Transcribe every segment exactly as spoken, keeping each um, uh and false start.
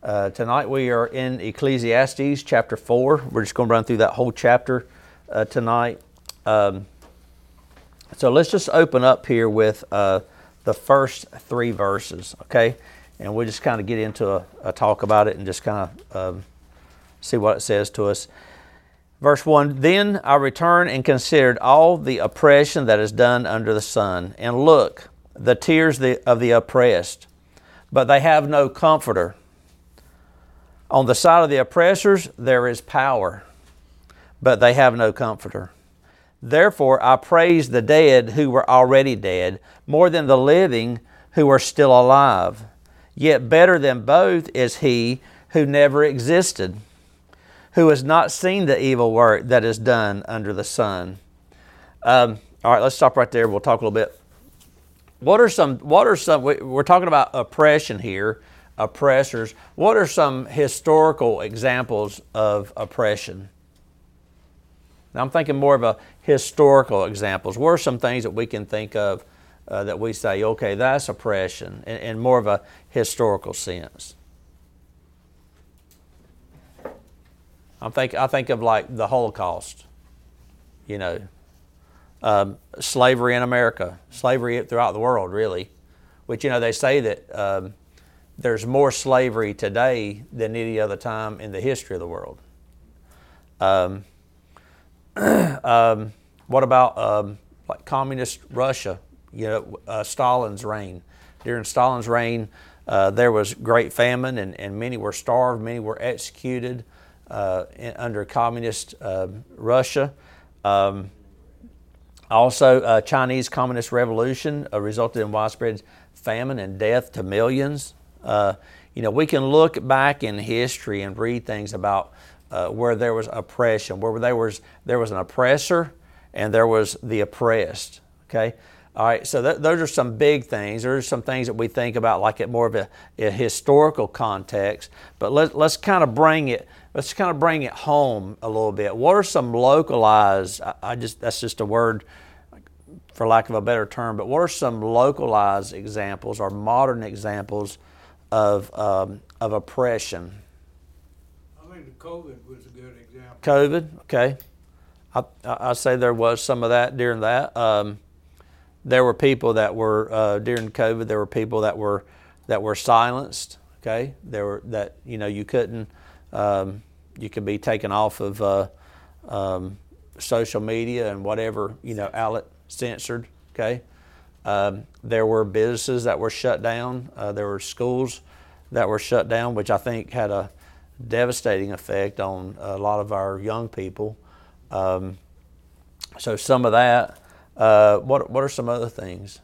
Uh, tonight we are in Ecclesiastes chapter four. We're just going to run through that whole chapter uh, tonight. Um, so let's just open up here with uh, the first three verses, okay? And we'll just kind of get into a, a talk about it and just kind of um, see what it says to us. Verse one, Then I returned and considered all the oppression that is done under the sun. And look, the tears of the oppressed, but they have no comforter. On the side of the oppressors there is power, but they have no comforter. Therefore I praise the dead who were already dead, more than the living who are still alive. Yet better than both is he who never existed, who has not seen the evil work that is done under the sun. Um, all right, let's stop right there. We'll talk a little bit. What are some, what are some, we're talking about oppression here, oppressors. What are some historical examples of oppression? Now I'm thinking more of a historical examples. What are some things that we can think of uh, that we say, okay, that's oppression in, in more of a historical sense? I think I think of like the Holocaust, you know, um, slavery in America, slavery throughout the world, really. Which, you know, they say that um, there's more slavery today than any other time in the history of the world. Um, um, what about um, like communist Russia? You know, uh, Stalin's reign. During Stalin's reign, uh, there was great famine, and, and many were starved, many were executed. Uh, in, under communist uh, Russia. Um, also, uh, Chinese Communist Revolution uh, resulted in widespread famine and death to millions. Uh, you know, we can look back in history and read things about uh, where there was oppression, where there was there was an oppressor and there was the oppressed. Okay. All right, so th- those are some big things. Those are some things that we think about like at more of a, a historical context. But let, let's kind of bring it. Let's kind of bring it home a little bit. What are some localized? I, I just that's just a word, for lack of a better term. But what are some localized examples or modern examples of um, of oppression? I think the COVID was a good example. COVID, okay. I I say there was some of that during that. Um, There were people that were uh, during COVID. There were people that were that were silenced. Okay, there were that you know you couldn't um, you could be taken off of uh, um, social media and whatever you know outlet censored. Okay, um, there were businesses that were shut down. Uh, there were schools that were shut down, which I think had a devastating effect on a lot of our young people. Um, so some of that. Uh, what what are some other things?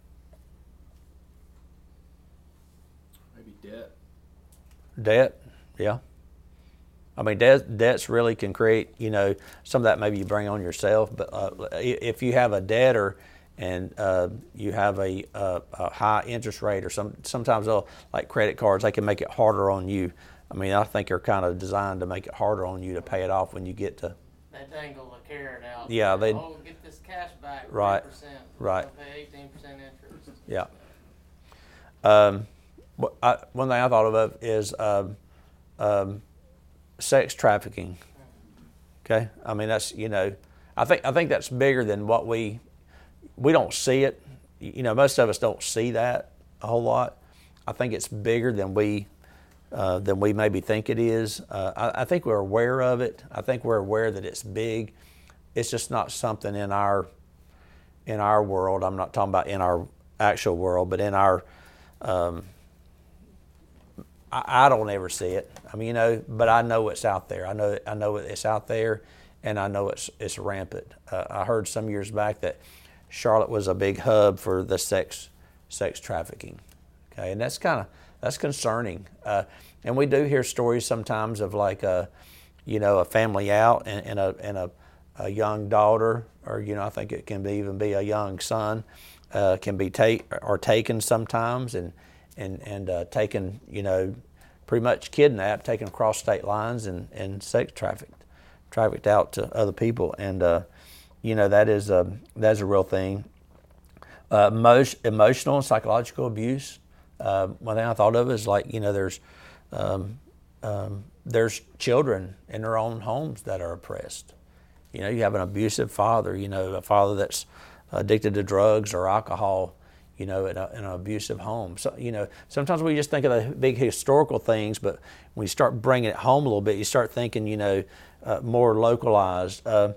Maybe debt. Debt, yeah. I mean, debt debts really can create, you know, some of that maybe you bring on yourself. But uh, if you have a debtor and uh, you have a, a, a high interest rate, or some sometimes they'll like credit cards, they can make it harder on you. I mean, I think they're kind of designed to make it harder on you to pay it off when you get to. They dangle the carrot out. Yeah, they. Oh, get this cash back. Right. three percent. Right. They'll pay eighteen percent interest. Yeah. Um, what I, one thing I thought of is um, um, sex trafficking. Okay, I mean that's you know, I think I think that's bigger than what we we don't see it. You know, most of us don't see that a whole lot. I think it's bigger than we. Uh, than we maybe think it is. Uh, I, I think we're aware of it. I think we're aware that it's big. It's just not something in our in our world. I'm not talking about in our actual world, but in our. Um, I, I don't ever see it. I mean, you know, but I know it's out there. I know I know it's out there, and I know it's it's rampant. Uh, I heard some years back that Charlotte was a big hub for the sex sex trafficking. Okay, and that's kind of. That's concerning. Uh, and we do hear stories sometimes of like a, you know, a family out and, and, a, and a, a young daughter, or, you know, I think it can be even be a young son, uh, can be take or taken sometimes and, and, and uh, taken, you know, pretty much kidnapped, taken across state lines and, and sex trafficked, trafficked out to other people. And, uh, you know, that is a, that is a real thing. Uh, most emotional and psychological abuse. Uh, one thing I thought of is like, you know, there's um, um, there's children in their own homes that are oppressed. You know, you have an abusive father, you know, a father that's addicted to drugs or alcohol, you know, in, a, in an abusive home. So, you know, sometimes we just think of the big historical things, but when you start bringing it home a little bit, you start thinking, you know, uh, more localized. Uh,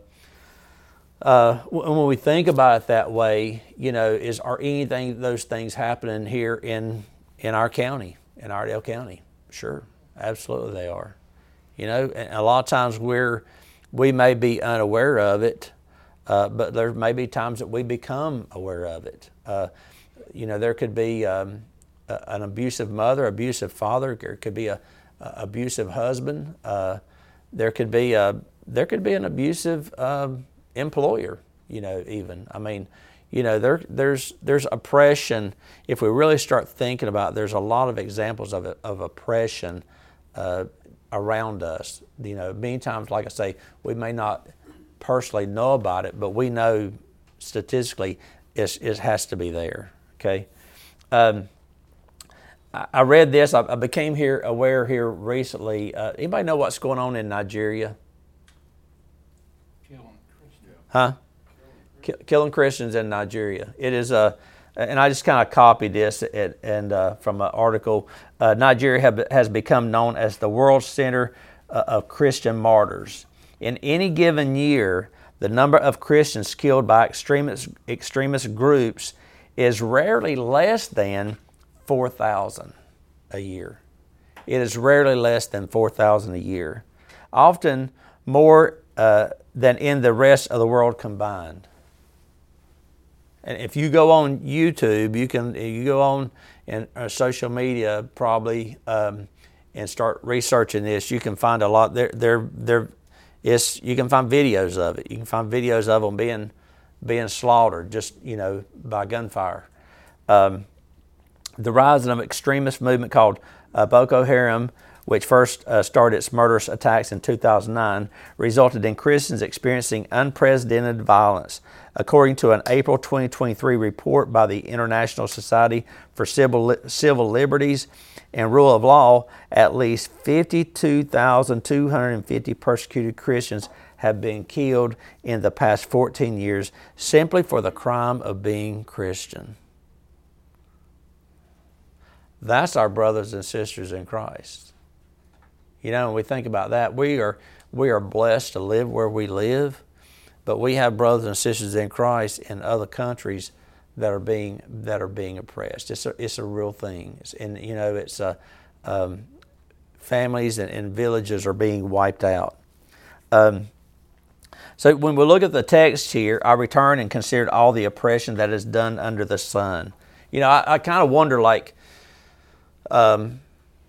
uh, when we think about it that way, you know, is are anything those things happening here in in our county, in Iredell County? Sure, absolutely they are. You know, and a lot of times we're we may be unaware of it, uh, but there may be times that we become aware of it. Uh, you know, there could be um, a, an abusive mother, abusive father. There could be a, a abusive husband. Uh, there could be a there could be an abusive um, employer. You know, even I mean, you know, there there's there's oppression. If we really start thinking about it, there's a lot of examples of it, of oppression uh, around us. You know, many times, like I say, we may not personally know about it, but we know statistically it's, it has to be there. Okay, um, I, I read this. I, I became here aware here recently. Uh, anybody know what's going on in Nigeria? Killing Christians. Huh? Ki- killing Christians in Nigeria. It is a, and I just kind of copied this at, and uh, from an article. Uh, Nigeria have, has become known as the world center uh, of Christian martyrs. In any given year, the number of Christians killed by extremist extremist groups is rarely less than four thousand a year. It is rarely less than four thousand a year. Often more uh, than in the rest of the world combined. And if you go on YouTube, you can you go on in uh, social media probably um, and start researching this. You can find a lot. There, there, there. Is you can find videos of it. You can find videos of them being being slaughtered, just you know, by gunfire. Um, the rise of an extremist movement called uh, Boko Haram, which first uh, started its murderous attacks in two thousand nine, resulted in Christians experiencing unprecedented violence. According to an April twenty twenty-three report by the International Society for Civil, Civil Liberties and Rule of Law, at least fifty-two thousand two hundred fifty persecuted Christians have been killed in the past fourteen years simply for the crime of being Christian. That's our brothers and sisters in Christ. You know, when we think about that, we are we are blessed to live where we live, but we have brothers and sisters in Christ in other countries that are being that are being oppressed. It's a it's a real thing, it's, and you know, it's a um, families and, and villages are being wiped out. Um, so when we look at the text here, I returned and considered all the oppression that is done under the sun. You know, I, I kind of wonder, like. Um,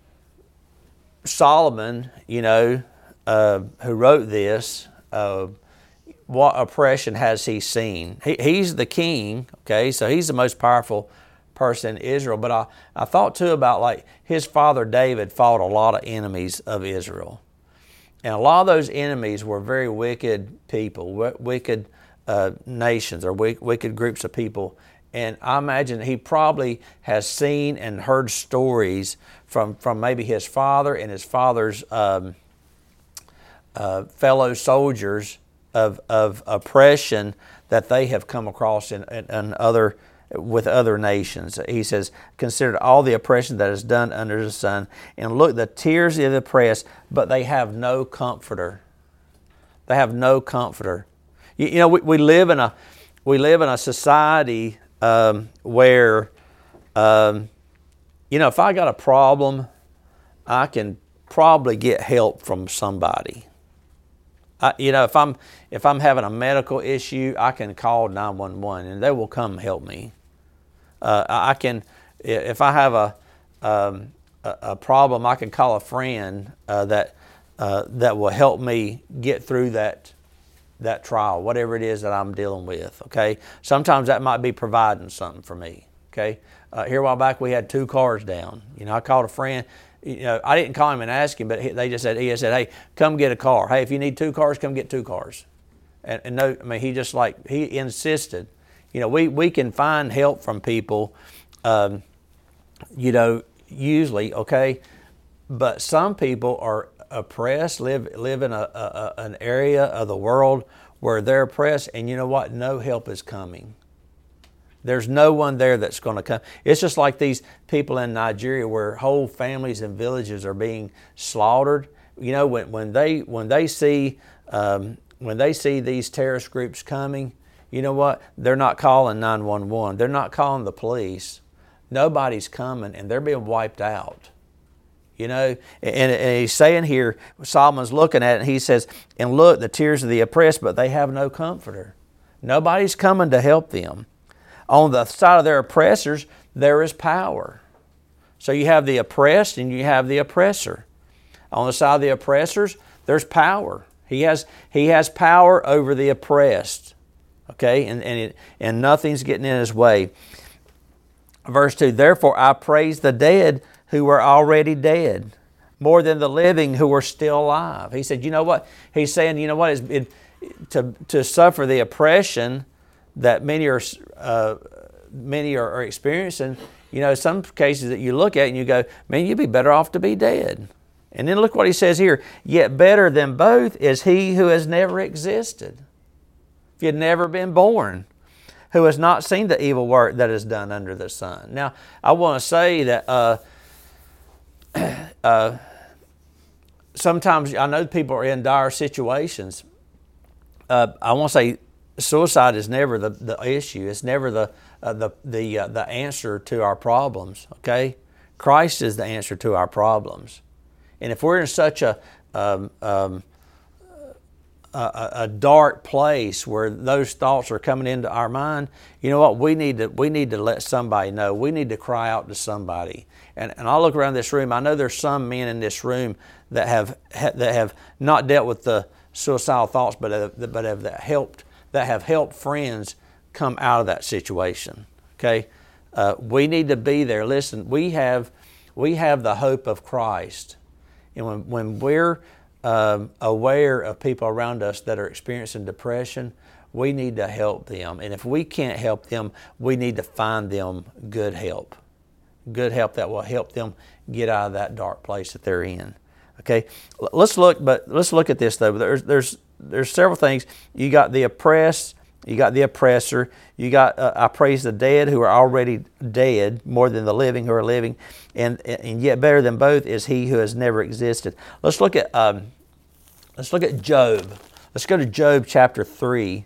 Solomon, you know, uh, who wrote this, uh, what oppression has he seen? He, he's the king, okay, so he's the most powerful person in Israel. But I, I thought too about, like, his father David fought a lot of enemies of Israel. And a lot of those enemies were very wicked people, wicked uh, nations or wicked groups of people. And I imagine he probably has seen and heard stories from, from maybe his father and his father's um, uh, fellow soldiers of, of oppression that they have come across in, in, in other with other nations. He says, consider all the oppression that is done under the sun, and look, the tears of the oppressed, but they have no comforter. They have no comforter. You, you know, we, we live in a we live in a society Um, where, um, you know, if I got a problem, I can probably get help from somebody. I, you know, if I'm if I'm having a medical issue, I can call nine one one and they will come help me. Uh, I can, if I have a um, a, a problem, I can call a friend uh, that uh, that will help me get through that. that trial, whatever it is that I'm dealing with, okay? Sometimes that might be providing something for me, okay? Uh, here a while back, we had two cars down. You know, I called a friend. You know, I didn't call him and ask him, but he, they just said, he said, hey, come get a car. Hey, if you need two cars, come get two cars. And, and no, I mean, he just like, he insisted. You know, we, we can find help from people, um, you know, usually, okay? but some people are oppressed, live live in a, a, an area of the world where they're oppressed, and you know what? No help is coming. There's no one there that's going to come. It's just like these people in Nigeria where whole families and villages are being slaughtered. You know, when, when they when they see um, when they see these terrorist groups coming, you know what? They're not calling nine one one. They're not calling the police. Nobody's coming, and they're being wiped out. You know, and, and he's saying here, Solomon's looking at it, and he says, and look, the tears of the oppressed, but they have no comforter. Nobody's coming to help them. On the side of their oppressors, there is power. So you have the oppressed and you have the oppressor. On the side of the oppressors, there's power. He has he has power over the oppressed. Okay, and and, it, and nothing's getting in his way. Verse two, therefore I praise the dead who were already dead, more than the living who are still alive. He said, you know what? He's saying, you know what? It's, it, to, to suffer the oppression that many are uh, many are, are experiencing, you know, some cases that you look at and you go, man, you'd be better off to be dead. And then look what he says here, yet better than both is he who has never existed. If you'd never been born, who has not seen the evil work that is done under the sun. Now, I want to say that uh, uh, sometimes I know people are in dire situations. Uh, I want to say suicide is never the, the issue. It's never the uh, the the uh, the answer to our problems. Okay, Christ is the answer to our problems. And if we're in such a um, um, a, a dark place where those thoughts are coming into our mind, you know what? We need to we need to let somebody know. We need to cry out to somebody. And and I look around this room. I know there's some men in this room that have that have not dealt with the suicidal thoughts, but have, but have that helped that have helped friends come out of that situation. Okay, uh, we need to be there. Listen, we have we have the hope of Christ, and when when we're Um, aware of people around us that are experiencing depression, we need to help them. And if we can't help them, we need to find them good help. Good help that will help them get out of that dark place that they're in. Okay, let's look. But let's look at this though. There's there's there's several things. You got the oppressed. You got the oppressor. You got uh, I praise the dead who are already dead, more than the living who are living, and and yet better than both is he who has never existed. Let's look at um, let's look at Job. Let's go to Job chapter three.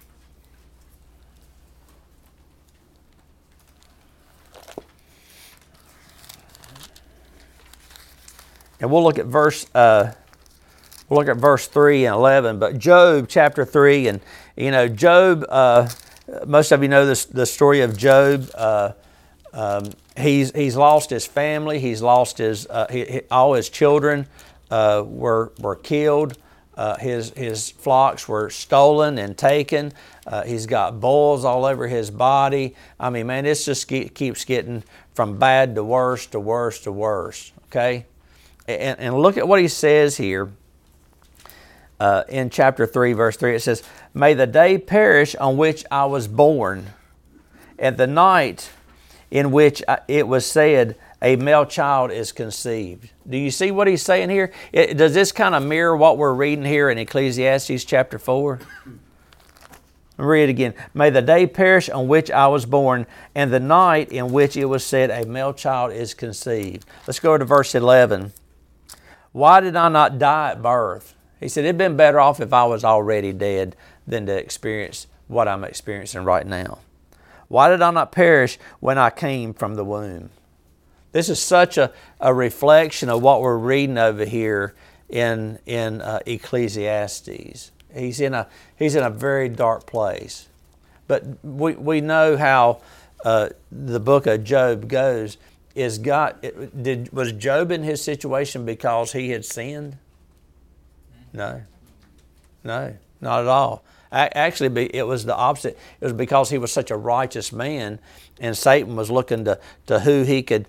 And we'll look at verse. Uh, We'll look at verse three and eleven, but Job chapter three, and you know, Job, uh, most of you know this, the story of Job. Uh, um, he's he's lost his family. He's lost his uh, he, he, all his children uh, were were killed. Uh, his his flocks were stolen and taken. Uh, he's got boils all over his body. I mean, man, this just keep, keeps getting from bad to worse to worse to worse. Okay, and, and look at what he says here. Uh, in chapter three, verse three, it says, may the day perish on which I was born, and the night in which I, it was said, a male child is conceived. Do you see what he's saying here? It, does this kind of mirror what we're reading here in Ecclesiastes chapter four? Read it again. May the day perish on which I was born, and the night in which it was said, a male child is conceived. Let's go to verse eleven. Why did I not die at birth? He said, it'd been better off if I was already dead than to experience what I'm experiencing right now. Why did I not perish when I came from the womb? This is such a, a reflection of what we're reading over here in, in uh, Ecclesiastes. He's in a he's in a very dark place. But we, we know how uh, the book of Job goes. Is God, did, was Job in his situation because he had sinned? No, no, not at all. Actually, it was the opposite. It was because he was such a righteous man, and Satan was looking to, to who he could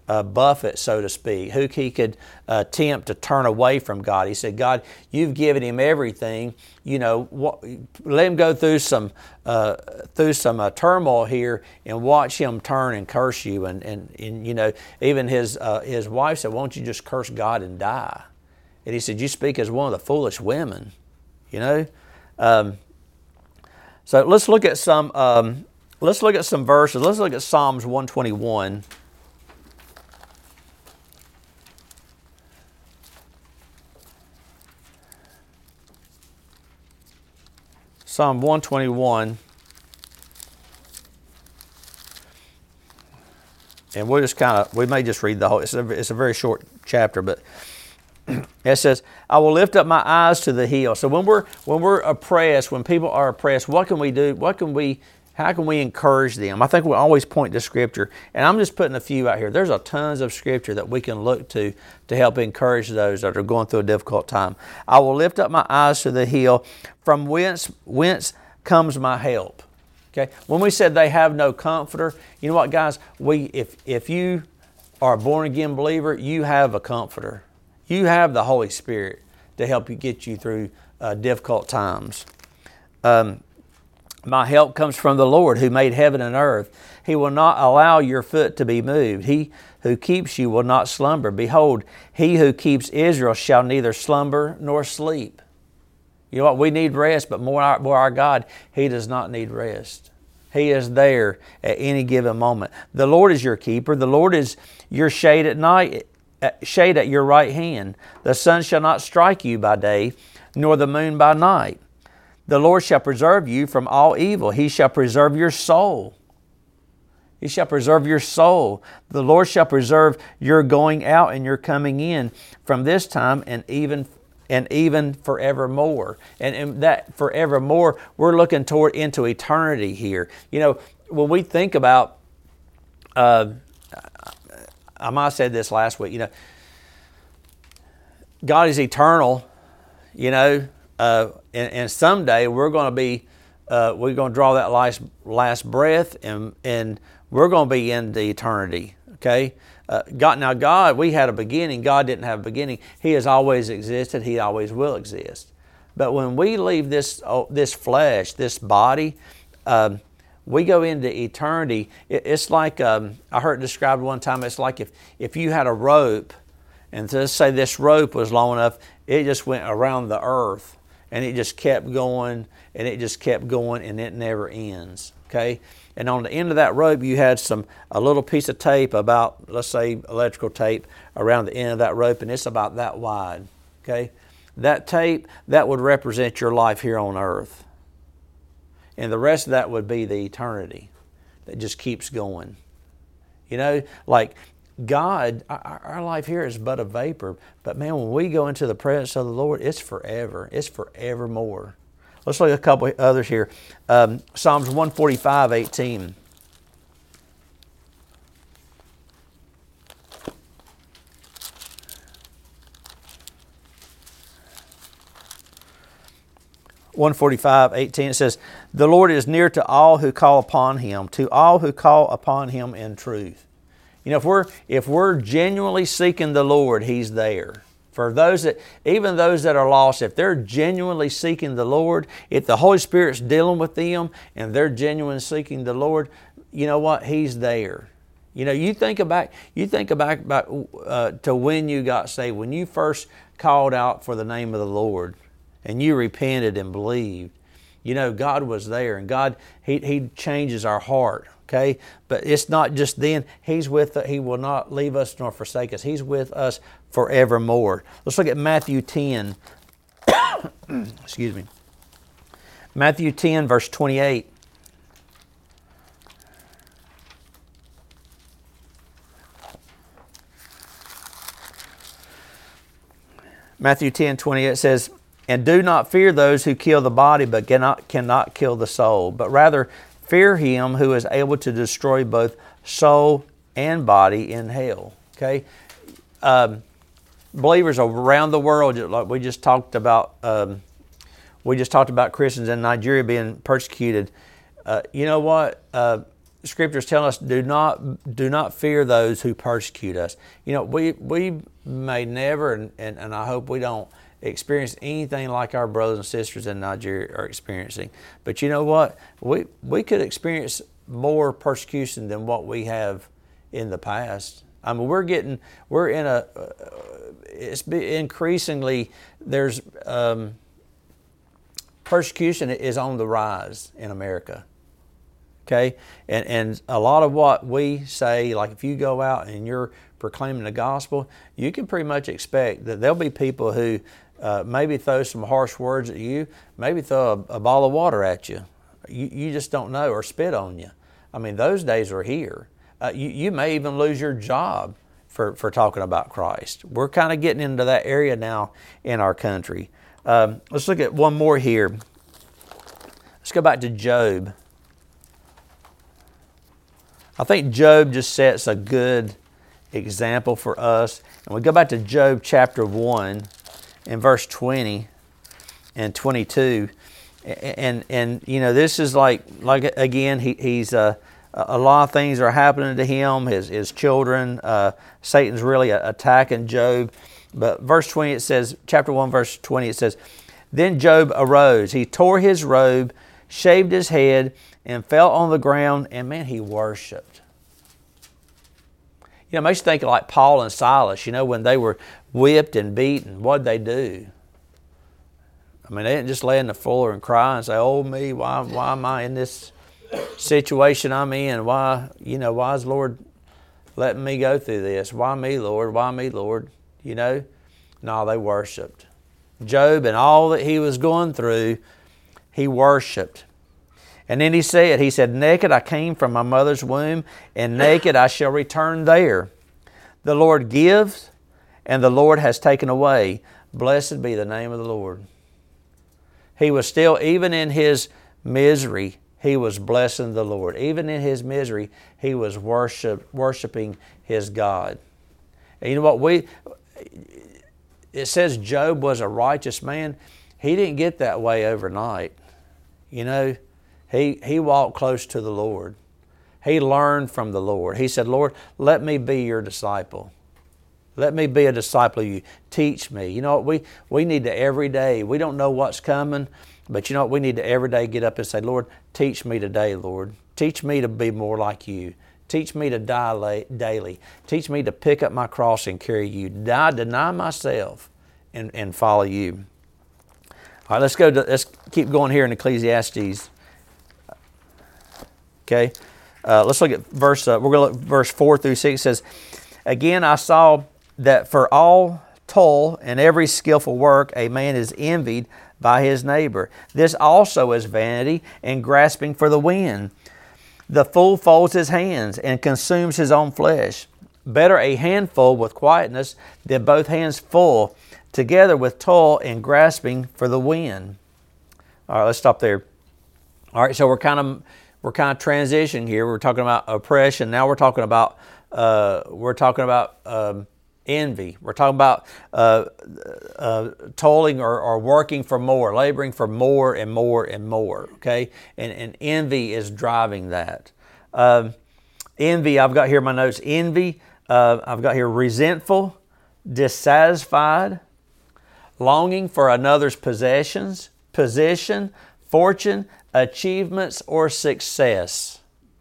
uh, buffet, so to speak, who he could uh, tempt to turn away from God. He said, God, you've given him everything. You know, what, let him go through some uh, through some uh, turmoil here and watch him turn and curse you. And, and, and you know, even his uh, his wife said, won't you just curse God and die? And he said, you speak as one of the foolish women, you know. Um, so let's look at some um, let's look at some verses. Let's look at Psalms one twenty-one. Psalm one twenty-one, and we'll just kind of, we may just read the whole, it's a, it's a very short chapter, but it says, I will lift up my eyes to the hill. So when we're, when we're oppressed, when people are oppressed, what can we do? What can we, how can we encourage them? I think we always point to Scripture, and I'm just putting a few out here. There's a tons of Scripture that we can look to to help encourage those that are going through a difficult time. I will lift up my eyes to the hill, from whence whence comes my help. Okay. When we said they have no comforter, you know what, guys? We if if you are a born again believer, you have a comforter. You have the Holy Spirit to help you get you through uh, difficult times. Um, My help comes from the Lord who made heaven and earth. He will not allow your foot to be moved. He who keeps you will not slumber. Behold, he who keeps Israel shall neither slumber nor sleep. You know what? We need rest, but more our, more our God, He does not need rest. He is there at any given moment. The Lord is your keeper. The Lord is your shade at night, shade at your right hand. The sun shall not strike you by day, nor the moon by night. The Lord shall preserve you from all evil. He shall preserve your soul. He shall preserve your soul. The Lord shall preserve your going out and your coming in from this time and even and even forevermore. And, and that forevermore, we're looking toward into eternity here. You know, when we think about, uh, I might have said this last week, you know, God is eternal, you know, Uh, and, and someday we're going to be, uh, we're going to draw that last last breath, and and we're going to be in the eternity. Okay, uh, God. Now God, we had a beginning. God didn't have a beginning. He has always existed. He always will exist. But when we leave this oh, this flesh, this body, um, we go into eternity. It, it's like um, I heard it described one time. It's like if if you had a rope, and let's say this rope was long enough, it just went around the earth. And it just kept going, and it just kept going, and it never ends, okay? And on the end of that rope, you had some a little piece of tape about, let's say, electrical tape around the end of that rope, and it's about that wide, okay? That tape, that would represent your life here on earth. And the rest of that would be the eternity that just keeps going. You know, like God, our, our life here is but a vapor. But man, when we go into the presence of the Lord, it's forever. It's forevermore. Let's look at a couple others here. Um, Psalms one forty-five, eighteen. one forty-five, eighteen, it says, the Lord is near to all who call upon Him, to all who call upon Him in truth. You know, if we're if we're genuinely seeking the Lord, He's there. For those that, even those that are lost, if they're genuinely seeking the Lord, if the Holy Spirit's dealing with them and they're genuinely seeking the Lord, you know what? He's there. You know, you think about you think about about uh, to when you got saved, when you first called out for the name of the Lord, and you repented and believed. You know, God was there, and God, He He changes our heart. Okay, but it's not just then. He's with us. He will not leave us nor forsake us. He's with us forevermore. Let's look at Matthew ten. Excuse me. Matthew ten, verse twenty-eight. Matthew ten, twenty-eight says, and do not fear those who kill the body, but cannot cannot kill the soul, but rather fear Him who is able to destroy both soul and body in hell. Okay, um, believers around the world, like we just talked about, um, we just talked about Christians in Nigeria being persecuted. Uh, you know what? Uh, Scriptures tell us, do not do not fear those who persecute us. You know, we we may never, and, and, and I hope we don't, experience anything like our brothers and sisters in Nigeria are experiencing. But you know what? We we could experience more persecution than what we have in the past. I mean, we're getting, we're in a, uh, it's increasingly, there's, um, persecution is on the rise in America. Okay? And, and a lot of what we say, like if you go out and you're proclaiming the gospel, you can pretty much expect that there'll be people who uh, maybe throw some harsh words at you, maybe throw a, a ball of water at you. you. You just don't know, or spit on you. I mean, those days are here. Uh, you, you may even lose your job for, for talking about Christ. We're kind of getting into that area now in our country. Um, let's look at one more here. Let's go back to Job. I think Job just sets a good example for us. And we go back to Job chapter one and verse twenty and twenty-two. And, and, and you know, this is like, like again, he, he's... Uh, A lot of things are happening to him, his, his children. Uh, Satan's really attacking Job. But verse twenty, it says, chapter one, verse twenty, it says, Then Job arose. He tore his robe, shaved his head, and fell on the ground, and man, he worshiped. You know, it makes you think like Paul and Silas, you know, when they were whipped and beaten, what'd they do? I mean, they didn't just lay on the floor and cry and say, oh me, why, why am I in this situation I'm in? Why, you know, why is the Lord letting me go through this? Why me, Lord? Why me, Lord? You know? No, they worshiped. Job and all that he was going through, he worshiped. And then he said, he said, naked I came from my mother's womb, and naked I shall return there. The Lord gives, and the Lord has taken away. Blessed be the name of the Lord. He was still, even in his misery, he was blessing the Lord. Even in his misery, he was worship, worshiping his God. And you know what? We it says Job was a righteous man. He didn't get that way overnight. You know, he, he walked close to the Lord. He learned from the Lord. He said, Lord, let me be your disciple. Let me be a disciple of you. Teach me. You know what? We, we need to every day, we don't know what's coming, but you know what? We need to every day get up and say, Lord, teach me today, Lord. Teach me to be more like you. Teach me to die daily. Teach me to pick up my cross and carry you. Die, deny myself and, and follow you. All right, let's go to, let's keep going here in Ecclesiastes. Okay, uh, let's look at verse, uh, we're going to look at verse four through six. It says, Again, I saw that for all toil and every skillful work, a man is envied by his neighbor. This also is vanity and grasping for the wind. The fool folds his hands and consumes his own flesh. Better a handful with quietness than both hands full, together with toil and grasping for the wind. All right, let's stop there. All right, so we're kind of we're kind of transitioning here. We're talking about oppression. Now we're talking about uh, we're talking about um, envy. We're talking about uh, uh, toiling or, or working for more, laboring for more and more and more, okay? And, and envy is driving that. Um, envy, I've got here my notes. Envy, uh, I've got here resentful, dissatisfied, longing for another's possessions, position, fortune, achievements, or success.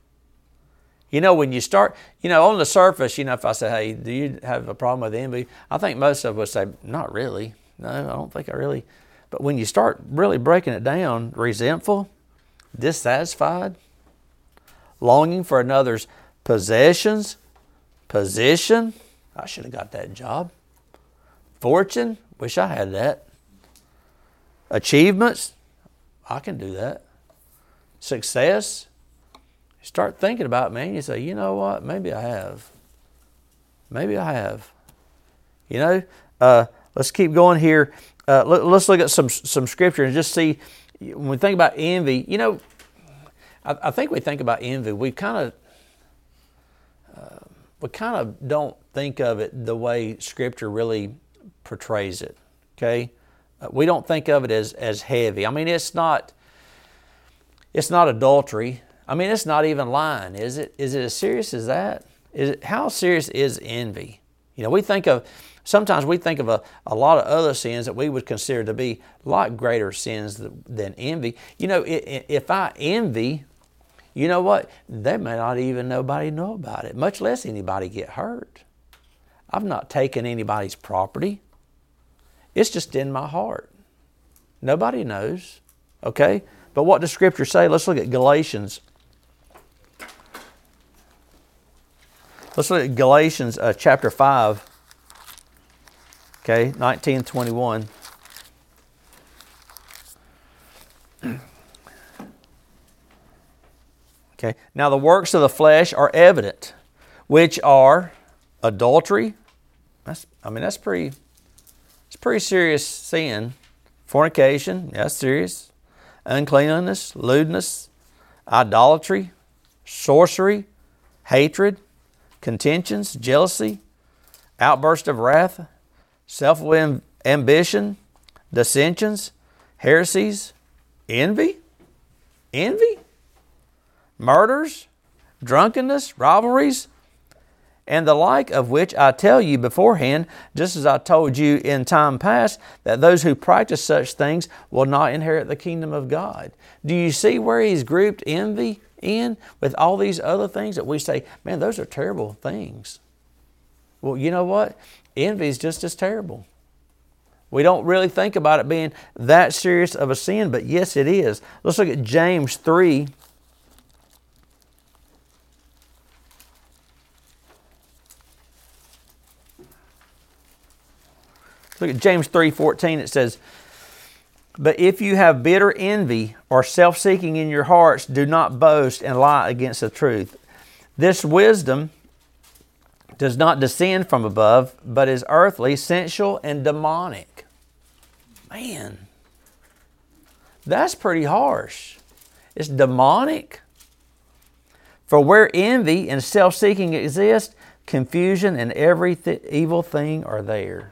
You know, when you start, you know, on the surface, you know, if I say, hey, do you have a problem with envy? I think most of us say, not really. No, I don't think I really. But when you start really breaking it down, resentful, dissatisfied, longing for another's possessions, position, I should have got that job. Fortune, wish I had that. Achievements, I can do that. Success, start thinking about it, man. You say, you know what? Maybe I have. Maybe I have. You know, uh, let's keep going here. Uh, let, let's look at some some scripture and just see. When we think about envy, you know, I, I think we think about envy. We kind of uh, we kind of don't think of it the way Scripture really portrays it. Okay, uh, we don't think of it as as heavy. I mean, it's not. It's not adultery. I mean, it's not even lying, is it? Is it as serious as that? Is it, how serious is envy? You know, we think of, sometimes we think of a, a lot of other sins that we would consider to be like greater sins than, than envy. You know, if I envy, you know what? They may not even nobody know about it, much less anybody get hurt. I've not taken anybody's property. It's just in my heart. Nobody knows, okay? But what does Scripture say? Let's look at Galatians. Let's look at Galatians uh, chapter five, okay, nineteen, twenty-one. Okay, now the works of the flesh are evident, which are adultery. That's, I mean, that's pretty, it's pretty serious sin. Fornication, that's serious. Uncleanness, lewdness, idolatry, sorcery, hatred, contentions, jealousy, outburst of wrath, self-will ambition, dissensions, heresies, envy, envy, murders, drunkenness, rivalries, and the like, of which I tell you beforehand, just as I told you in time past, that those who practice such things will not inherit the kingdom of God. Do you see where he's grouped envy in with all these other things that we say, man, those are terrible things? Well, you know what? Envy is just as terrible. We don't really think about it being that serious of a sin, but yes, it is. Let's look at James three. Look at James three fourteen. It says, but if you have bitter envy or self-seeking in your hearts, do not boast and lie against the truth. This wisdom does not descend from above, but is earthly, sensual, and demonic. Man, that's pretty harsh. It's demonic. For where envy and self-seeking exist, confusion and every th- evil thing are there.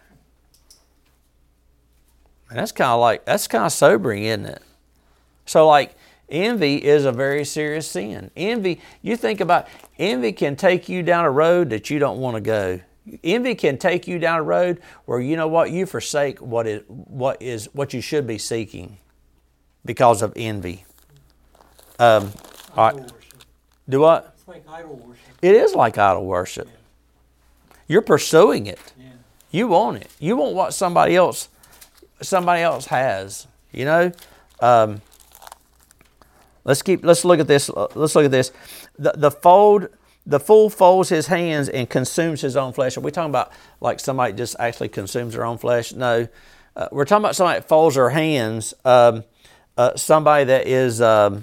And that's kind of like, that's kind of sobering, isn't it? So like, envy is a very serious sin. Envy, you think about, envy can take you down a road that you don't want to go. Envy can take you down a road where, you know what, you forsake what is, what is, what you should be seeking because of envy. Um, all right. Do what? It's like idol worship. It is like idol worship. Yeah. You're pursuing it. Yeah. You want it. You want what somebody else somebody else has, you know. Um, let's keep. Let's look at this. Let's look at this. The the fold. The fool folds his hands and consumes his own flesh. Are we talking about like somebody just actually consumes their own flesh? No, uh, we're talking about somebody that folds their hands. Um, uh, somebody that is. Um,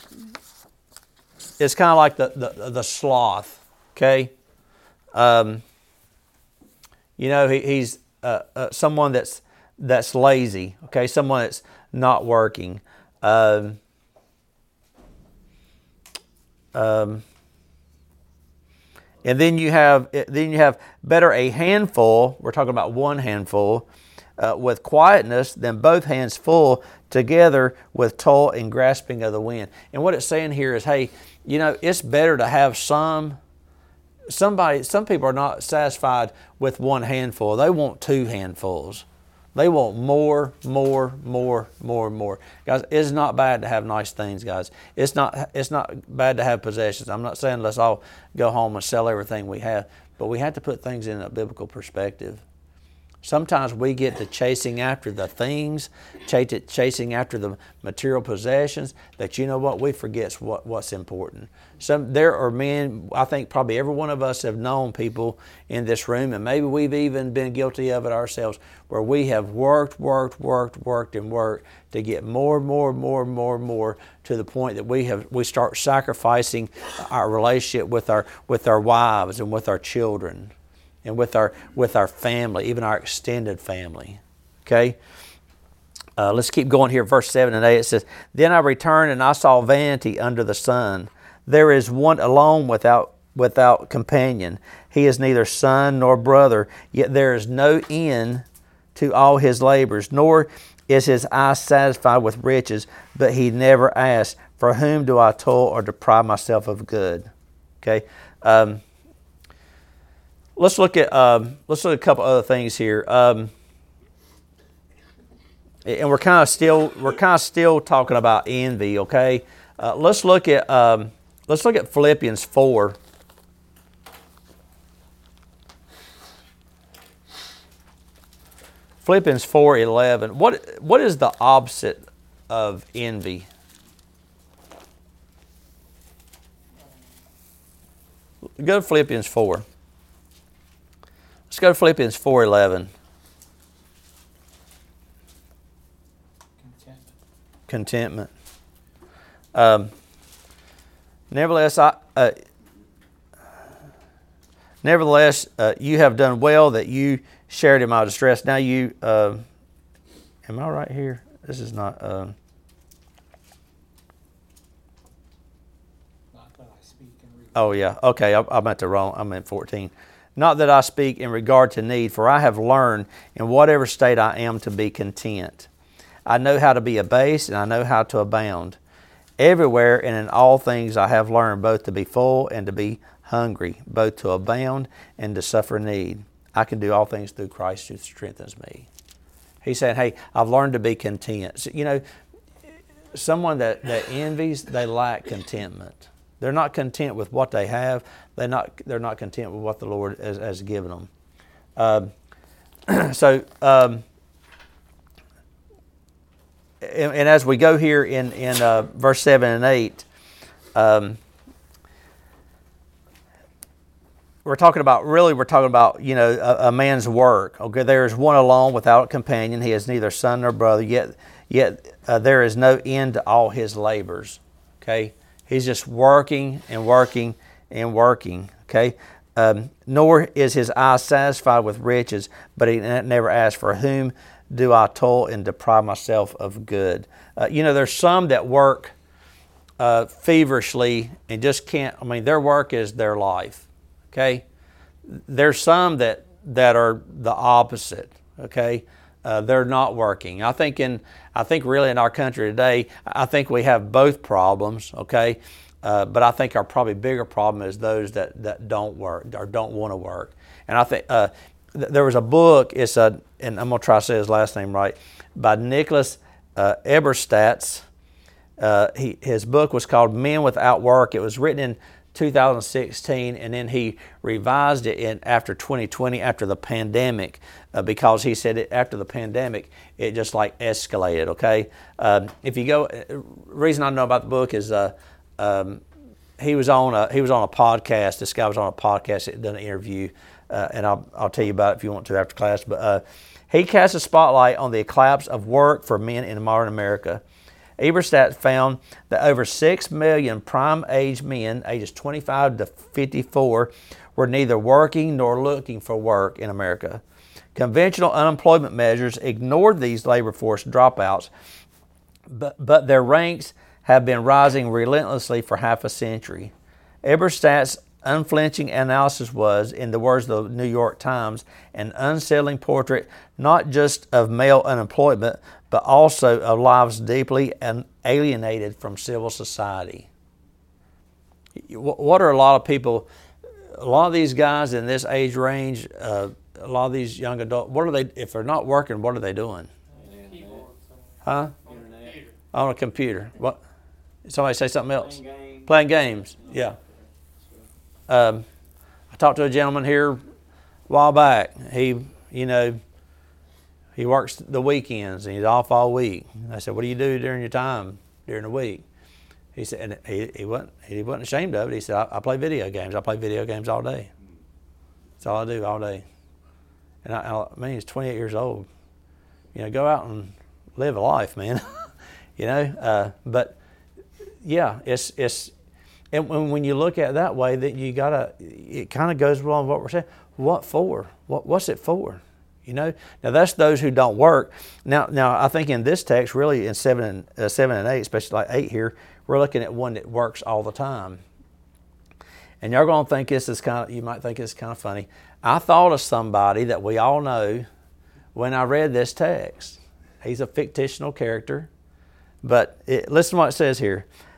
it's kind of like the, the the sloth. Okay. Um, you know, he, he's uh, uh, someone that's. That's lazy, okay? Someone that's not working. Um, um, and then you have then you have better a handful. We're talking about one handful uh, with quietness than both hands full together with toil and grasping of the wind. And what it's saying here is, hey, you know, it's better to have some. Somebody, some people are not satisfied with one handful. They want two handfuls. They want more, more, more, more, more. Guys, it's not bad to have nice things, guys. It's not it's not bad to have possessions. I'm not saying let's all go home and sell everything we have, but we have to put things in a biblical perspective. Sometimes we get to chasing after the things, chasing after the material possessions, that you know what, we forget what, what's important. Some there are men, I think probably every one of us have known people in this room, and maybe we've even been guilty of it ourselves, where we have worked, worked, worked, worked, and worked to get more, more, more, more, more, to the point that we have we start sacrificing our relationship with our with our wives and with our children. And with our with our family, even our extended family. Okay? Uh, let's keep going here. Verse seven and eight, it says, then I returned and I saw vanity under the sun. There is one alone without without companion. He is neither son nor brother, yet there is no end to all his labors, nor is his eye satisfied with riches, but he never asks, For whom do I toil or deprive myself of good? Okay. Um, let's look at um, let's look at a couple other things here. Um, and we're kind of still we're kind of still talking about envy. Okay. Uh, let's look at um, let's look at Philippians four. Philippians four eleven. What what is the opposite of envy? Go to Philippians four. Let's go to Philippians four eleven. Contentment. Contentment. Um, nevertheless, I. Uh, nevertheless, uh, you have done well that you shared in my distress. Now you. Uh, am I right here? This is not. Uh, Oh, yeah. Okay, I, I'm at the wrong, I'm at fourteen. Not that I speak in regard to need, for I have learned in whatever state I am to be content. I know how to be abased, and I know how to abound. Everywhere and in all things I have learned both to be full and to be hungry, both to abound and to suffer need. I can do all things through Christ who strengthens me. He's saying, hey, I've learned to be content. So, you know, someone that, that envies, they lack contentment. They're not content with what they have. They're not, they're not content with what the Lord has, has given them. Um, so, um, and, and as we go here in, in uh, verse seven and eight, um, we're talking about, really we're talking about, you know, a, a man's work. Okay, there is one alone without a companion. He has neither son nor brother, yet, yet uh, there is no end to all his labors. Okay. He's just working and working and working, okay? Um, nor is his eye satisfied with riches, but he never asks, for whom do I toil and deprive myself of good? Uh, you know, there's some that work uh, feverishly and just can't, I mean, their work is their life, okay? There's some that, that are the opposite, okay? Uh, they're not working. I think in, I think really in our country today, I think we have both problems, okay? Uh, but I think our probably bigger problem is those that, that don't work or don't want to work. And I think uh, th- there was a book, it's a, and I'm going to try to say his last name right, by Nicholas uh, Eberstadt. Uh, he, his book was called Men Without Work. It was written in two thousand sixteen, and then he revised it in after twenty twenty, after the pandemic, uh, because he said it, after the pandemic, it just like escalated, okay? Um, if you go, the reason I know about the book is uh, um, he was on a he was on a podcast. This guy was on a podcast that done an interview, uh, and I'll, I'll tell you about it if you want to after class, but uh, he cast a spotlight on the collapse of work for men in modern America. Eberstadt found that over six million prime-age men, ages twenty-five to fifty-four, were neither working nor looking for work in America. Conventional unemployment measures ignored these labor force dropouts, but, but their ranks have been rising relentlessly for half a century. Eberstadt's unflinching analysis was, in the words of the New York Times, an unsettling portrait not just of male unemployment, but also of lives deeply alienated from civil society. What are a lot of people, a lot of these guys in this age range, uh, a lot of these young adults, what are they, if they're not working, what are they doing? Huh? Internet. On a computer. What? Somebody say something else? Playing games. Playing games, yeah. Um, I talked to a gentleman here a while back. He, you know, he works the weekends and he's off all week. I said, "What do you do during your time during the week?" He said, and he, he wasn't he wasn't ashamed of it. He said, I, "I play video games. I play video games all day. That's all I do all day." And I, I mean, he's twenty-eight years old. You know, go out and live a life, man. you know, uh, but yeah, it's it's. And when, when you look at it that way, that you gotta, it kind of goes along with what we're saying. What for? What what's it for? You know. Now that's those who don't work. Now now I think in this text, really in seven and uh, seven and eight, especially like eight here, we're looking at one that works all the time. And you're going to think this is kind of, you might think it's kind of funny. I thought of somebody that we all know when I read this text. He's a fictional character, but it, listen to what it says here.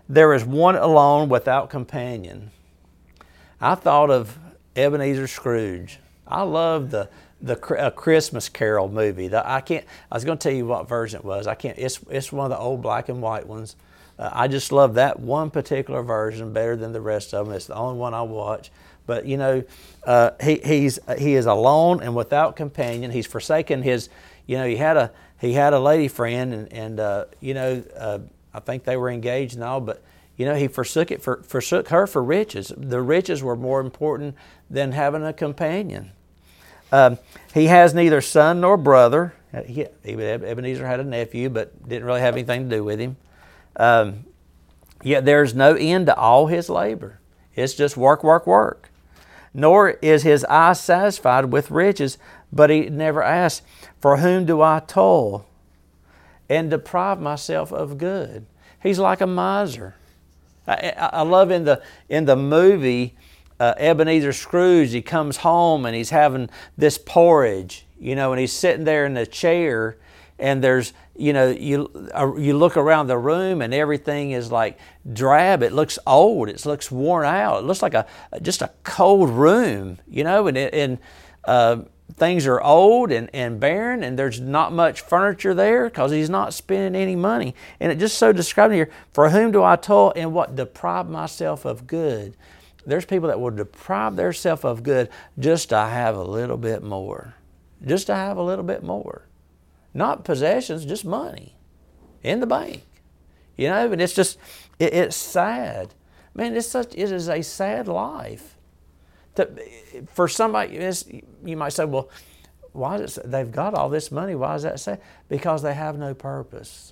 there is one alone without companion. I thought of Ebenezer Scrooge. I love the the a Christmas Carol movie. The, I can't. I was going to tell you what version it was. I can't. It's it's one of the old black and white ones. Uh, I just love that one particular version better than the rest of them. It's the only one I watch. But you know, uh, he he's he is alone and without companion. He's forsaken his. You know, he had a he had a lady friend, and and uh, you know, uh, I think they were engaged and all, but. You know, he forsook it for forsook her for riches. The riches were more important than having a companion. Um, he has neither son nor brother. He, Ebenezer had a nephew, but didn't really have anything to do with him. Um, yet there's no end to all his labor. It's just work, work, work. Nor is his eye satisfied with riches, but he never asks, for whom do I toil and deprive myself of good? He's like a miser. I, I love in the in the movie uh, Ebenezer Scrooge. He comes home and he's having this porridge, you know, and he's sitting there in the chair, and there's, you know, you uh, you look around the room and everything is like drab. It looks old. It looks worn out. It looks like a just a cold room, you know, and and uh, things are old and, and barren, and there's not much furniture there because he's not spending any money. And it just so described here, for whom do I toil and what deprive myself of good? There's people that will deprive themselves of good just to have a little bit more. Just to have a little bit more. Not possessions, just money in the bank. You know, and it's just, it, it's sad. Man, it's such, it is a sad life. To, for somebody, you might say, well, why is it, they've got all this money, why is that sad? Because they have no purpose.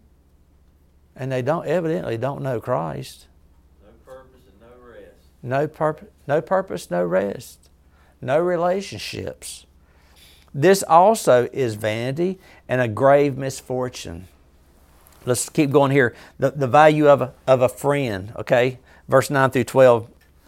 And they don't evidently don't know Christ. No purpose and no rest. No, purpose, no purpose, no rest. No relationships. This also is vanity and a grave misfortune. Let's keep going here. The, the value of a, of a friend, okay? Verse nine through twelve.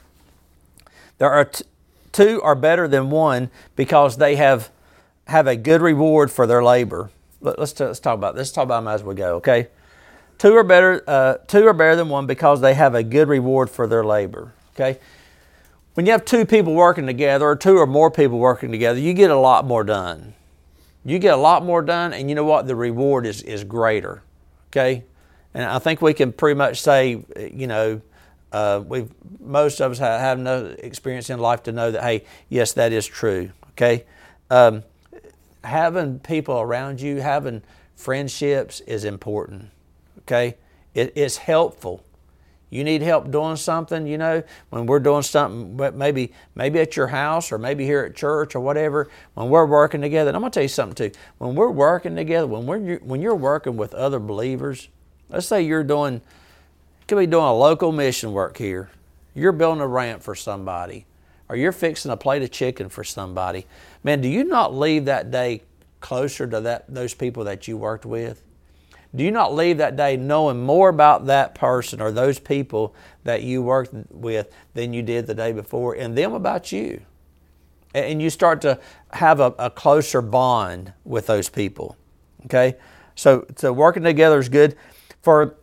There are t- two are better than one because they have have a good reward for their labor. Let, let's, t- let's talk about this. Let's talk about them as we go, okay? Two are better. Uh, two are better than one because they have a good reward for their labor. Okay. When you have two people working together, or two or more people working together, you get a lot more done. You get a lot more done, and you know what? The reward is is greater. Okay. And I think we can pretty much say, you know. Uh, we've most of us have, have no experience in life to know that, hey, yes, that is true. Okay, um, having people around you, having friendships is important. Okay, it, it's helpful. You need help doing something, you know, when we're doing something, maybe maybe at your house or maybe here at church or whatever. When we're working together, and I'm gonna tell you something too. When we're working together, when we're when you're working with other believers, let's say you're doing. Could be doing a local mission work here. You're building a ramp for somebody, or you're fixing a plate of chicken for somebody. Man, do you not leave that day closer to that those people that you worked with? Do you not leave that day knowing more about that person or those people that you worked with than you did the day before, and them about you? And you start to have a, a closer bond with those people. Okay, so so working together is good. For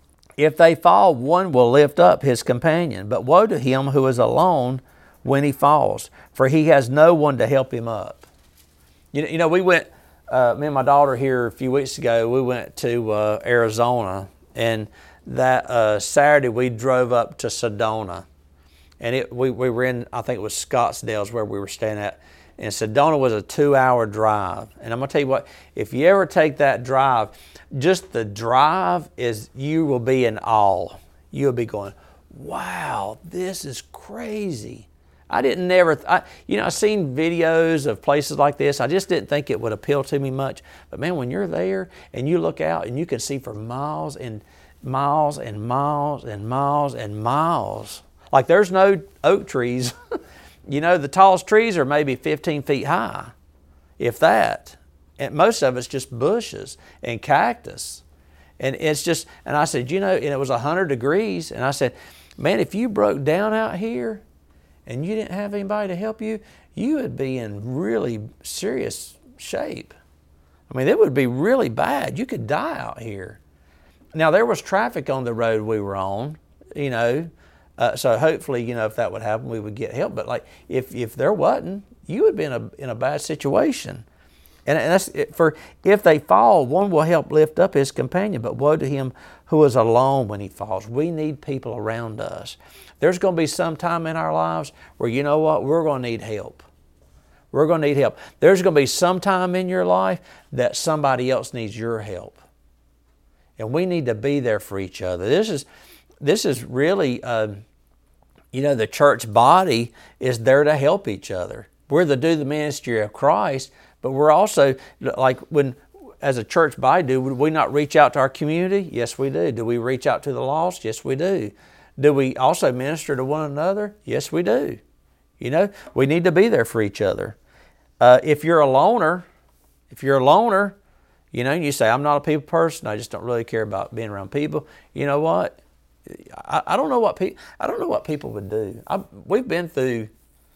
if they fall, one will lift up his companion. But woe to him who is alone when he falls, for he has no one to help him up. You know, you know we went, uh, me and my daughter here a few weeks ago, we went to uh, Arizona. And that uh, Saturday we drove up to Sedona. And it, we, we were in, I think it was Scottsdale's where we were staying at. And Sedona was a two-hour drive. And I'm going to tell you what, if you ever take that drive, just the drive is, you will be in awe. You'll be going, wow, this is crazy. I didn't never, I, you know, I've seen videos of places like this. I just didn't think it would appeal to me much. But man, when you're there and you look out and you can see for miles and miles and miles and miles and miles. Like there's no oak trees. You know, the tallest trees are maybe fifteen feet high, if that. And most of it's just bushes and cactus. And it's just, and I said, you know, and it was one hundred degrees. And I said, man, if you broke down out here and you didn't have anybody to help you, you would be in really serious shape. I mean, it would be really bad. You could die out here. now there was traffic on the road we were on, you know, uh, so hopefully, you know, if that would happen, we would get help. But like, if if there wasn't, you would be in a in a bad situation. And, and that's it, for if they fall, one will help lift up his companion, but woe to him who is alone when he falls. We need people around us. There's going to be some time in our lives where, you know what, we're going to need help. We're going to need help. There's going to be some time in your life that somebody else needs your help. And we need to be there for each other. This is, this is really, uh, you know, the church body is there to help each other. We're to do the ministry of Christ, but we're also, like when, as a church body, do we not reach out to our community? Yes, we do. Do we reach out to the lost? Yes, we do. Do we also minister to one another? Yes, we do. You know, we need to be there for each other. Uh, if you're a loner, if you're a loner, you know, you say, I'm not a people person, I just don't really care about being around people. You know what? I, I don't know what people, I don't know what people would do. I, we've been through,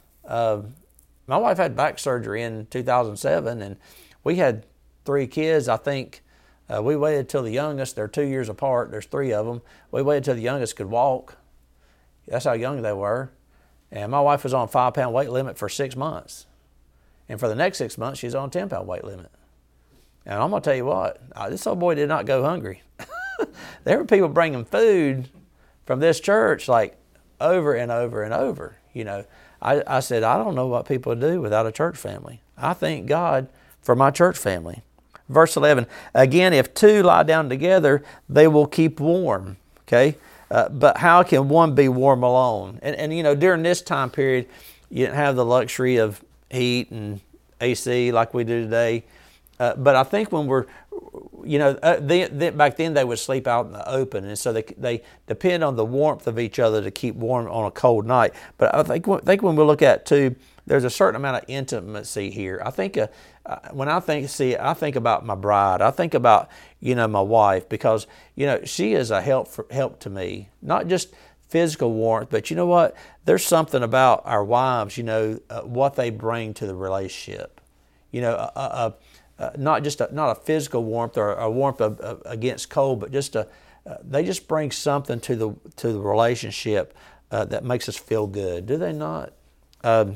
uh, my wife had back surgery in two thousand seven, and we had three kids. I think uh, we waited till the youngest, they're two years apart, there's three of them. We waited till the youngest could walk. That's how young they were. And my wife was on a five pound weight limit for six months. And for the next six months, she's on a ten pound weight limit. And I'm going to tell you what, this old boy did not go hungry. There were people bringing food from this church like over and over and over. You know, I, I said, I don't know what people do without a church family. I thank God for my church family. Verse eleven, again, if two lie down together, they will keep warm. Okay, uh, but how can one be warm alone? And, and, you know, during this time period, you didn't have the luxury of heat and A C like we do today. Uh, but I think when we're, you know, uh, they, they, back then they would sleep out in the open, and so they they depend on the warmth of each other to keep warm on a cold night. But I think I think when we look at too, there's a certain amount of intimacy here. I think uh, uh, when I think see, I think about my bride. I think about, you know, my wife, because, you know, she is a help for, help to me, not just physical warmth, but you know what? There's something about our wives, you know, uh, what they bring to the relationship. You know, uh, uh, uh, not just a, not a physical warmth or a warmth of, of, against cold, but just a, uh, they just bring something to the to the relationship uh, that makes us feel good. Do they not? Um,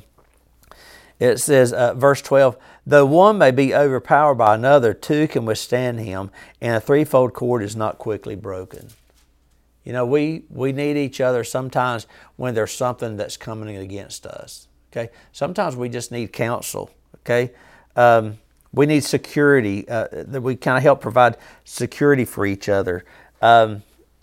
it says, uh, verse twelve, though one may be overpowered by another, two can withstand him, and a threefold cord is not quickly broken. You know, we, we need each other sometimes when there's something that's coming against us, okay? Sometimes we just need counsel, okay? Um, we need security, uh, that we kind of help provide security for each other. Um,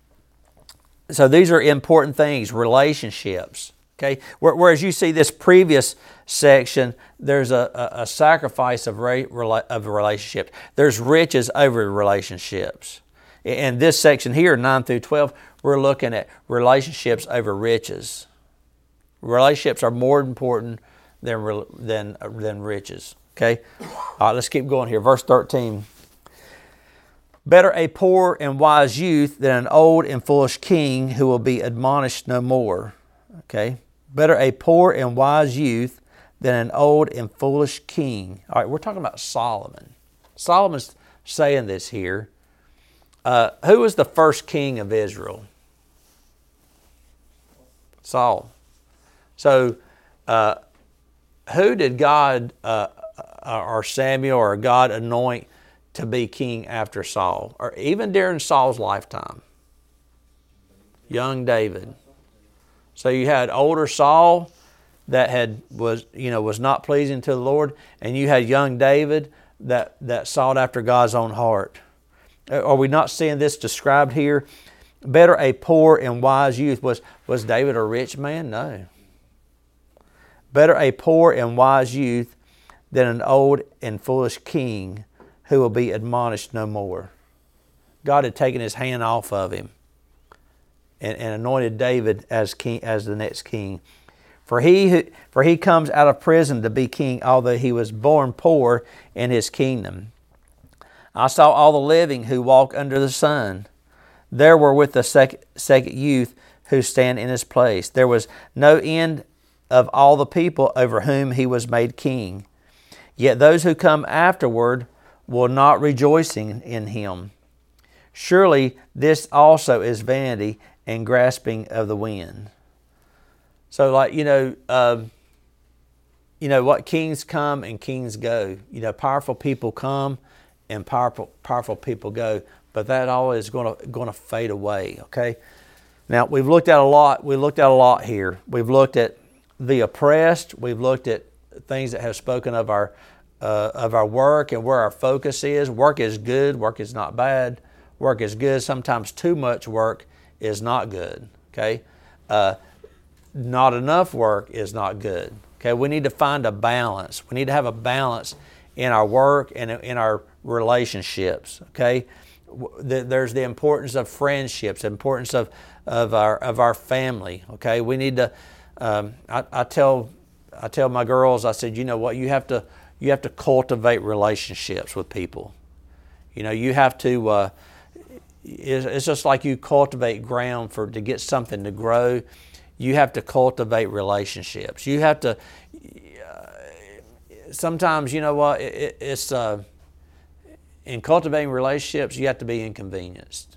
so these are important things, relationships, okay? Whereas you see this previous section, there's a, a, a sacrifice of, re, of relationships. There's riches over relationships. In this section here, nine through twelve, we're looking at relationships over riches. Relationships are more important than than than riches. Okay, all right. Let's keep going here. Verse thirteen. Better a poor and wise youth than an old and foolish king who will be admonished no more. Okay, better a poor and wise youth than an old and foolish king. All right, we're talking about Solomon. Solomon's saying this here. Uh, who was the first king of Israel? Saul. So, uh, who did God uh, or Samuel or God anoint to be king after Saul, or even during Saul's lifetime? Young David. So you had older Saul that had was you know was not pleasing to the Lord, and you had young David that that sought after God's own heart. Are we not seeing this described here? Better a poor and wise youth. Was, was David a rich man? No. Better a poor and wise youth than an old and foolish king who will be admonished no more. God had taken his hand off of him and, and anointed David as king, as the next king. For he, who, for he comes out of prison to be king, although he was born poor in his kingdom. I saw all the living who walk under the sun. There were with the second, second youth who stand in his place. There was no end of all the people over whom he was made king. Yet those who come afterward will not rejoice in, in him. Surely this also is vanity and grasping of the wind. So, like, you know, um, you know what? Kings come and kings go. You know, powerful people come and powerful powerful people go. But that all is going to going to fade away. Okay. Now we've looked at a lot. We looked at a lot here. We've looked at the oppressed. We've looked at things that have spoken of our uh, of our work and where our focus is. Work is good. Work is not bad. Work is good. Sometimes too much work is not good. Okay. Uh, not enough work is not good. Okay. We need to find a balance. We need to have a balance in our work and in our relationships. Okay. There's the importance of friendships, the importance of, of our of our family. Okay, we need to. Um, I, I tell I tell my girls, I said, you know what, you have to you have to cultivate relationships with people. You know, you have to. Uh, it's, it's just like you cultivate ground for to get something to grow. You have to cultivate relationships. You have to. Uh, sometimes, you know what, it, it's. Uh, In cultivating relationships, you have to be inconvenienced.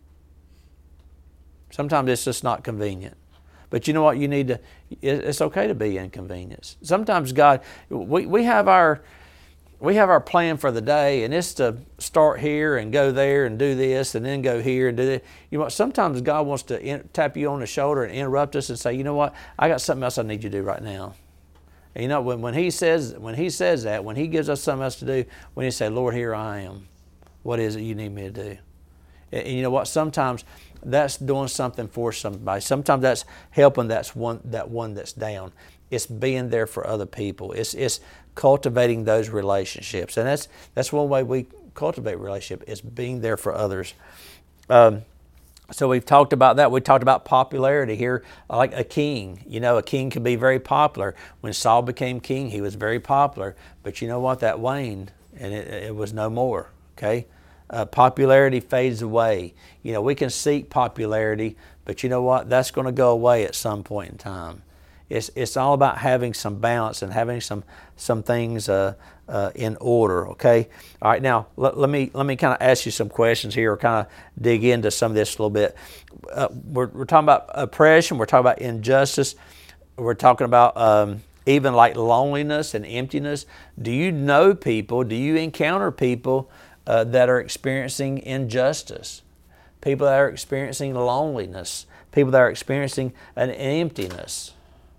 Sometimes it's just not convenient. But you know what? You need to, it's okay to be inconvenienced. Sometimes God, we, we have our we have our plan for the day, and it's to start here and go there and do this and then go here and do that. You know what? Sometimes God wants to in, tap you on the shoulder and interrupt us and say, you know what? I got something else I need you to do right now. And you know, when, when he says when he says that, when he gives us something else to do, when he say, Lord, here I am. What is it you need me to do? And, and you know what? Sometimes that's doing something for somebody. Sometimes that's helping that's one that one that's down. It's being there for other people. It's it's cultivating those relationships. And that's that's one way we cultivate relationship, is being there for others. Um, So we've talked about that. We talked about popularity here, like a king. You know, a king can be very popular. When Saul became king, he was very popular. But you know what? That waned, and it, it was no more. Okay, uh, popularity fades away. You know, we can seek popularity, but you know what? That's going to go away at some point in time. It's it's all about having some balance and having some some things uh, uh, in order. Okay. All right. Now let, let me let me kind of ask you some questions here, or kind of dig into some of this a little bit. Uh, we're we're talking about oppression. We're talking about injustice. We're talking about um, even like loneliness and emptiness. Do you know people? Do you encounter people uh, that are experiencing injustice? People that are experiencing loneliness. People that are experiencing an emptiness.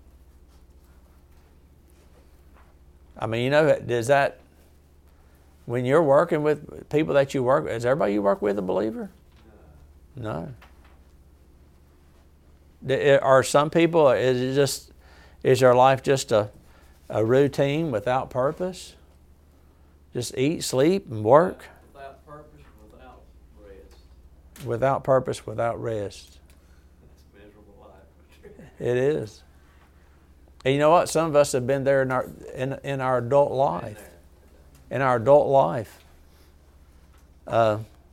I mean, you know, does that, when you're working with people that you work with, is everybody you work with a believer? No. Are some people, is it just, is their life just a, a routine without purpose? Just eat, sleep, and work? Without purpose, without rest. Without purpose, without rest. That's a miserable life. It is. And you know what? Some of us have been there in our in, in our adult life. In our adult life. Uh,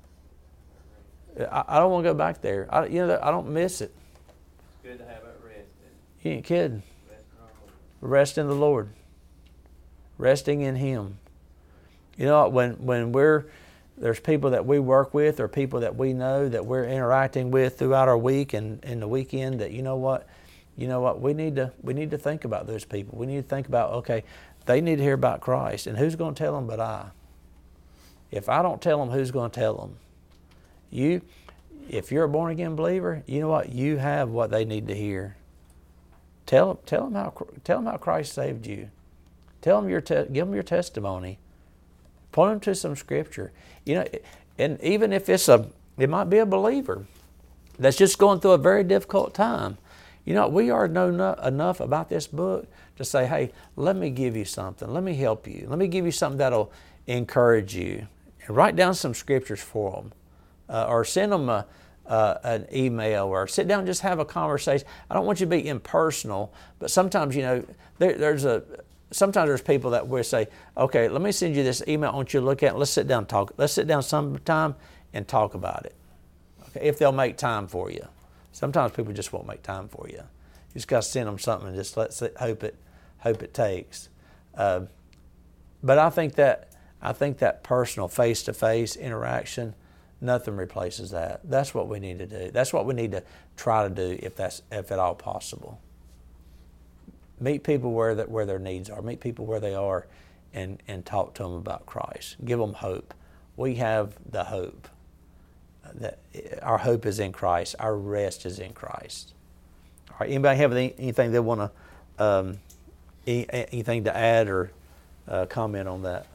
I, I don't want to go back there. I, you know, I don't miss it. It's good to have that rest. You ain't kidding. Rest in our Lord. Rest in the Lord. Resting in Him. You know what? When when we're there's people that we work with, or people that we know that we're interacting with throughout our week and, and the weekend, that you know what? You know what? We need to we need to think about those people. We need to think about, okay, they need to hear about Christ, and who's going to tell them but I? If I don't tell them, who's going to tell them? You, if you're a born again believer, you know what? You have what they need to hear. Tell them, tell them how tell them how Christ saved you. Tell them your te- give them your testimony. Point them to some scripture. You know, and even if it's a, it might be a believer that's just going through a very difficult time. You know, we already know no, enough about this book to say, hey, let me give you something. Let me help you. Let me give you something that'll encourage you. And write down some scriptures for them. Uh, or send them a, uh, an email, or sit down and just have a conversation. I don't want you to be impersonal, but sometimes, you know, there, there's a, sometimes there's people that will say, okay, let me send you this email. I want you to look at it. Let's sit down and talk. Let's sit down sometime and talk about it. Okay, if they'll make time for you. Sometimes people just won't make time for you. You just got to send them something and just let's hope it, hope it takes. Uh, but I think that I think that personal face-to-face interaction, Nothing replaces that. That's what we need to do. That's what we need to try to do if that's if at all possible. Meet people where that where their needs are. Meet people where they are, and and talk to them about Christ. Give them hope. We have the hope. That our hope is in Christ. Our rest is in Christ. All right. Anybody have any, anything they want to um, any, anything to add or uh, comment on that?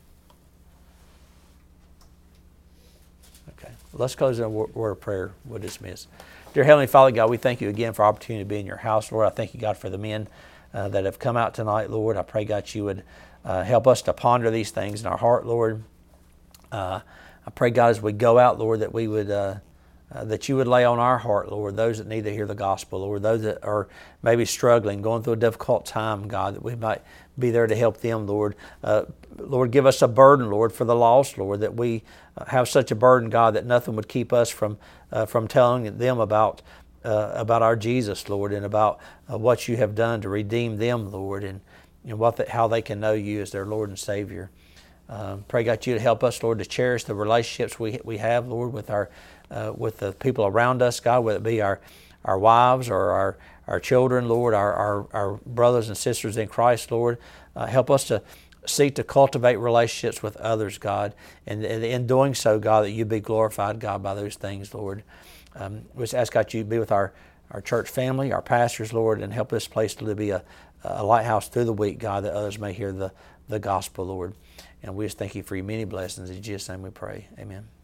Okay. Let's close in a word of prayer. We'll dismiss. Dear Heavenly Father, God, we thank you again for the opportunity to be in your house, Lord. I thank you, God, for the men uh, that have come out tonight, Lord. I pray, God, you would uh, help us to ponder these things in our heart, Lord. Uh, I pray, God, as we go out, Lord, that we would, uh, uh, that you would lay on our heart, Lord, those that need to hear the gospel, Lord, those that are maybe struggling, going through a difficult time, God, that we might be there to help them, Lord. Uh, Lord, give us a burden, Lord, for the lost, Lord, that we have such a burden, God, that nothing would keep us from uh, from telling them about uh, about our Jesus, Lord, and about uh, what you have done to redeem them, Lord, and, and what the, how they can know you as their Lord and Savior. Um, pray, God, you to help us, Lord, to cherish the relationships we we have, Lord, with our uh, with the people around us, God, whether it be our our wives or our our children, Lord, our our, our brothers and sisters in Christ, Lord. Uh, help us to seek to cultivate relationships with others, God, and, and in doing so, God, that you be glorified, God, by those things, Lord. Um, we just ask, God, you be with our, our church family, our pastors, Lord, and help this place to be a, a lighthouse through the week, God, that others may hear the, the gospel, Lord. And we just thank you for your many blessings. In Jesus' name we pray. Amen.